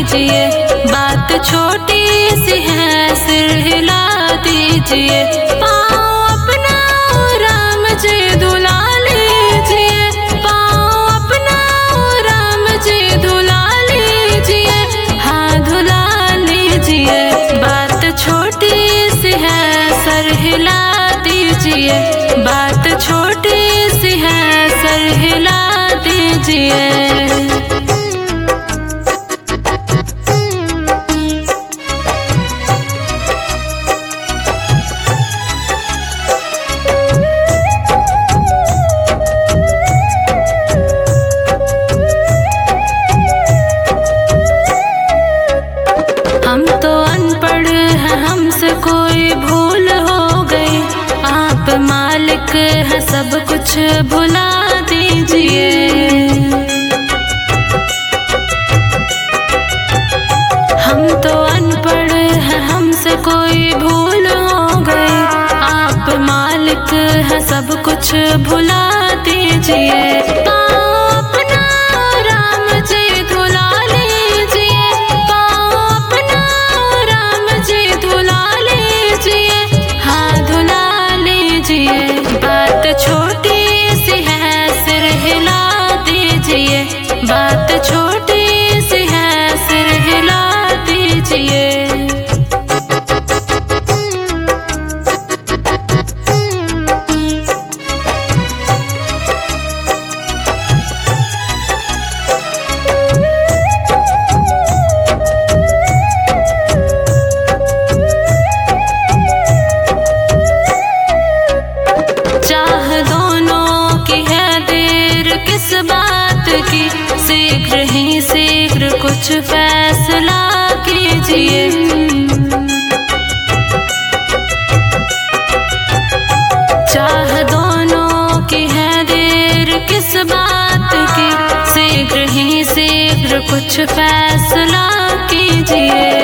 दीजिए, बात छोटी सी है सिर हिला दीजिए। पाँव अपना राम जी धुला लीजिए, पाँव अपना राम जी धुला लीजिए, हाँ धुला लीजिए। बात छोटी सी है सर हिला दीजिए, बात छोटी सी है सर हिला दीजिए। हम तो अनपढ़ हैं, हमसे कोई भूल हो गई, आप मालिक हैं सब कुछ भुला दीजिए। हम तो अनपढ़ हैं, हमसे कोई भूल हो गई, आप मालिक हैं सब कुछ भुला दीजिए। बात छोटी सी है सिर हिला दीजिए, बात छोटी सी है सिर हिला दीजिए। किस बात की शीघ्र ही शीघ्र कुछ फैसला कीजिए। चाह दोनों की है देर किस बात की, शीघ्र ही शीघ्र कुछ फैसला कीजिए।